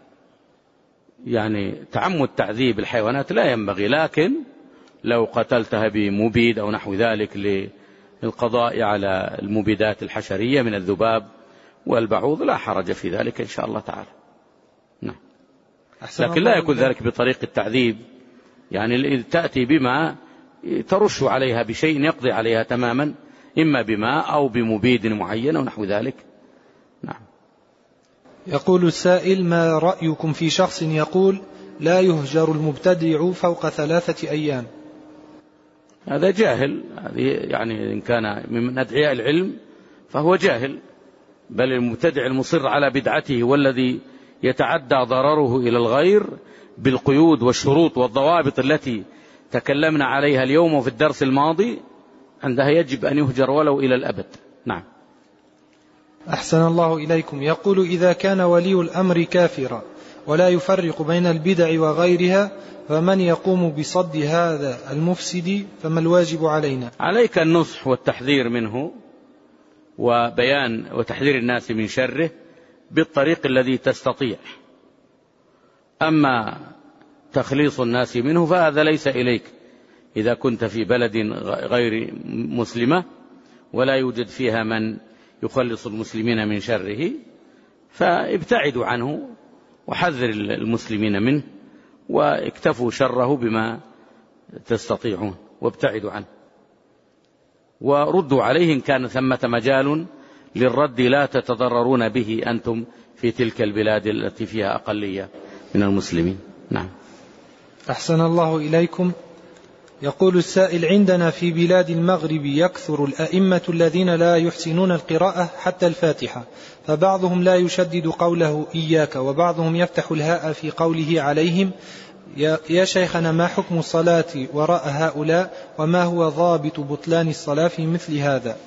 يعني تعمد تعذيب الحيوانات لا ينبغي، لكن لو قتلتها بمبيد أو نحو ذلك للقضاء على المبيدات الحشرية من الذباب والبعوض لا حرج في ذلك إن شاء الله تعالى. نعم. لكن لا يكون ذلك بطريق التعذيب، يعني تأتي بما ترش عليها بشيء يقضي عليها تماما، إما بماء أو بمبيد معين أو نحو ذلك. نعم.
يقول السائل: ما رأيكم في شخص يقول لا يهجر المبتدع فوق ثلاثة أيام؟
هذا جاهل، هذه يعني إن كان من أدعياء العلم فهو جاهل، بل المبتدع المصر على بدعته والذي يتعدى ضرره إلى الغير بالقيود والشروط والضوابط التي تكلمنا عليها اليوم وفي الدرس الماضي، عندها يجب أن يهجر ولو إلى الأبد. نعم.
أحسن الله إليكم. يقول: إذا كان ولي الأمر كافرا ولا يفرق بين البدع وغيرها، فمن يقوم بصد هذا المفسد؟ فما الواجب علينا؟
عليك النصح والتحذير منه، وبيان وتحذير الناس من شره بالطريق الذي تستطيع. أما تخليص الناس منه فهذا ليس إليك. إذا كنت في بلد غير مسلمة ولا يوجد فيها من يخلص المسلمين من شره، فابتعدوا عنه وحذر المسلمين منه، واكتفوا شره بما تستطيعون وابتعدوا عنه، وردوا عليه إن كان ثمة مجال للرد لا تتضررون به أنتم في تلك البلاد التي فيها أقلية من المسلمين. نعم.
أحسن الله إليكم. يقول السائل: عندنا في بلاد المغرب يكثر الأئمة الذين لا يحسنون القراءة حتى الفاتحة، فبعضهم لا يشدد قوله إياك، وبعضهم يفتح الهاء في قوله عليهم. يا شيخنا، ما حكم الصلاة وراء هؤلاء، وما هو ضابط بطلان الصلاة في مثل هذا؟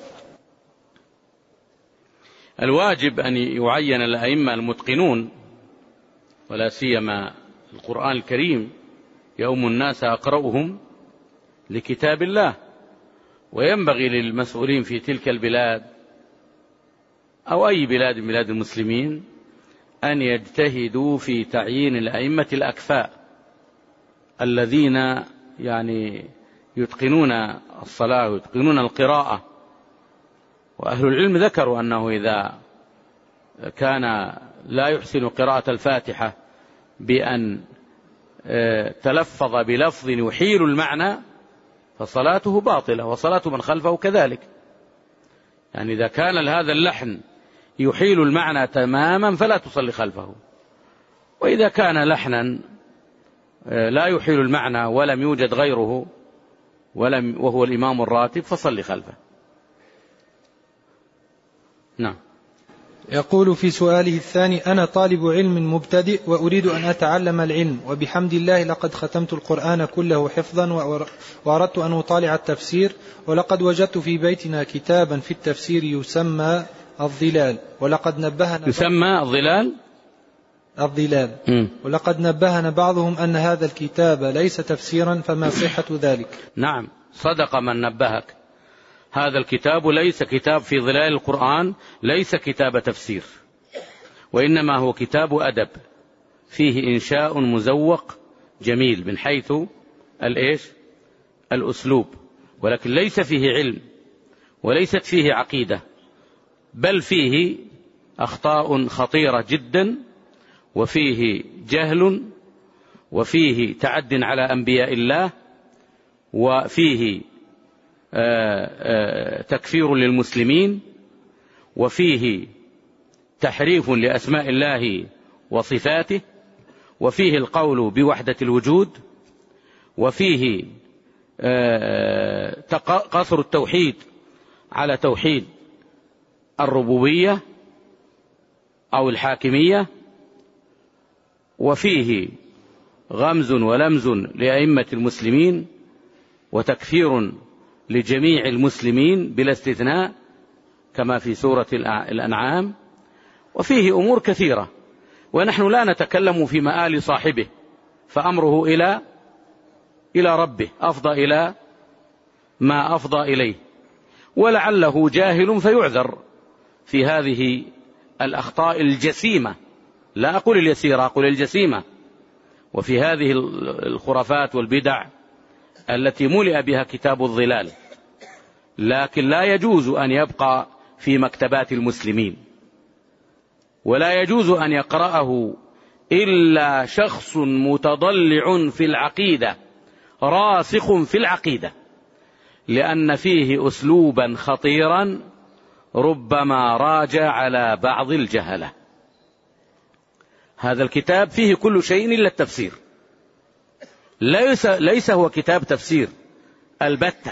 الواجب أن يعين الأئمة المتقنون، ولا سيما القرآن الكريم يؤم الناس أقرأهم لكتاب الله، وينبغي للمسؤولين في تلك البلاد أو أي بلاد من بلاد المسلمين أن يجتهدوا في تعيين الأئمة الأكفاء الذين يعني يتقنون الصلاة ويتقنون القراءة. وأهل العلم ذكروا أنه إذا كان لا يحسن قراءة الفاتحة بأن تلفظ بلفظ يحيل المعنى فصلاته باطلة، وصلاة من خلفه كذلك. يعني إذا كان هذا اللحن يحيل المعنى تماما فلا تصلي خلفه، وإذا كان لحنا لا يحيل المعنى ولم يوجد غيره ولم وهو الإمام الراتب فصلي خلفه. نعم.
يقول في سؤاله الثاني: أنا طالب علم مبتدئ وأريد أن أتعلم العلم، وبحمد الله لقد ختمت القرآن كله حفظا، وأردت أن أطالع التفسير، ولقد وجدت في بيتنا كتابا في التفسير يسمى الظلال، ولقد نبهنا
يسمى الظلال
الظلال م. ولقد نبهنا بعضهم أن هذا الكتاب ليس تفسيرا، فما صحة ذلك؟
نعم، صدق من نبهك. هذا الكتاب ليس كتاب في ظلال القرآن، ليس كتاب تفسير، وإنما هو كتاب أدب فيه إنشاء مزوق جميل من حيث الإيش الأسلوب، ولكن ليس فيه علم وليست فيه عقيدة، بل فيه أخطاء خطيرة جدا، وفيه جهل، وفيه تعد على أنبياء الله، وفيه تكفير للمسلمين، وفيه تحريف لأسماء الله وصفاته، وفيه القول بوحدة الوجود، وفيه قصر التوحيد على توحيد الربوبية أو الحاكمية، وفيه غمز ولمز لأئمة المسلمين، وتكفير لجميع المسلمين بلا استثناء كما في سورة الأنعام، وفيه أمور كثيرة، ونحن لا نتكلم في مآل صاحبه، فأمره إلى إلى ربه، أفضى إلى ما أفضى إليه، ولعله جاهل فيعذر في هذه الأخطاء الجسيمة، لا أقول اليسيرة، أقول الجسيمة، وفي هذه الخرافات والبدع التي ملئ بها كتاب الظلال. لكن لا يجوز أن يبقى في مكتبات المسلمين، ولا يجوز أن يقرأه إلا شخص متضلع في العقيدة راسخ في العقيدة، لأن فيه أسلوبا خطيرا ربما راجع على بعض الجهلة. هذا الكتاب فيه كل شيء إلا التفسير، ليس, ليس هو كتاب تفسير البتة،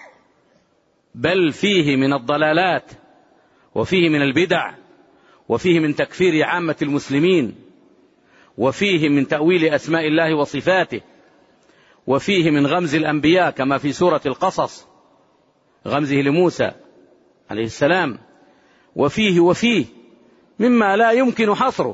بل فيه من الضلالات، وفيه من البدع، وفيه من تكفير عامة المسلمين، وفيه من تأويل أسماء الله وصفاته، وفيه من غمز الأنبياء كما في سورة القصص، غمزه لموسى عليه السلام، وفيه وفيه مما لا يمكن حصره.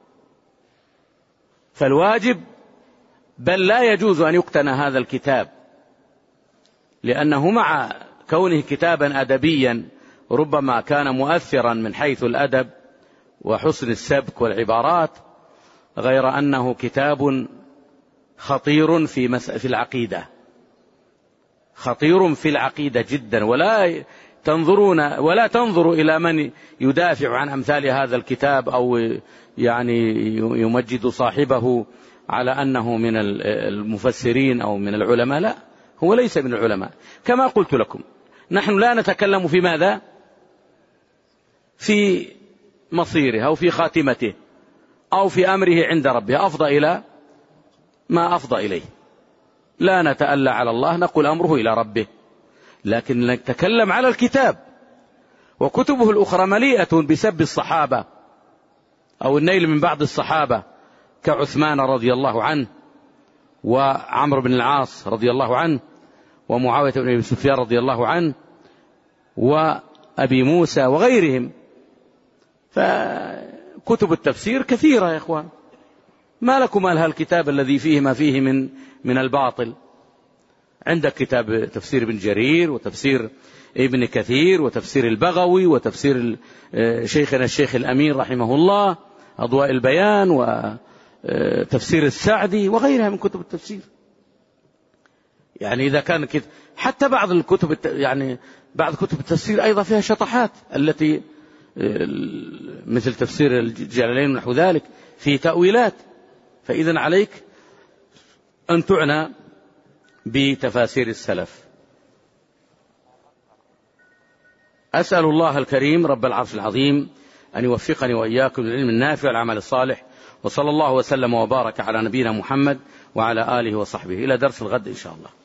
فالواجب بل لا يجوز أن يقتنى هذا الكتاب، لأنه مع كونه كتابا أدبيا ربما كان مؤثرا من حيث الأدب وحسن السبك والعبارات، غير أنه كتاب خطير في في العقيدة، خطير في العقيدة جدا، ولا تنظرون ولا تنظروا إلى من يدافع عن أمثال هذا الكتاب أو يعني يمجد صاحبه على أنه من المفسرين أو من العلماء. لا، هو ليس من العلماء. كما قلت لكم، نحن لا نتكلم في ماذا؟ في مصيره أو في خاتمته أو في أمره عند ربه، أفضى إلى ما أفضى إليه. لا نتألى على الله، نقول أمره إلى ربه، لكن نتكلم على الكتاب. وكتبه الأخرى مليئة بسب الصحابة أو النيل من بعض الصحابة كعثمان رضي الله عنه، وعمرو بن العاص رضي الله عنه، ومعاوية بن أبي سفيان رضي الله عنه، وأبي موسى وغيرهم. فكتب التفسير كثيرة يا إخوان، ما لكم ألها الكتاب الذي فيه ما فيه من من الباطل. عندك كتاب تفسير ابن جرير، وتفسير ابن كثير، وتفسير البغوي، وتفسير شيخنا الشيخ الأمين رحمه الله أضواء البيان، وتفسير السعدي وغيرها من كتب التفسير. يعني إذا كان كده حتى بعض الكتب يعني بعض كتب التفسير أيضا فيها شطحات، التي مثل تفسير الجلالين ونحو ذلك في تأويلات. فإذن عليك أن تعنى بتفاسير السلف. أسأل الله الكريم رب العرش العظيم أن يوفقني وإياكم للعلم النافع والعمل الصالح، وصلى الله وسلم وبارك على نبينا محمد وعلى آله وصحبه. إلى درس الغد إن شاء الله.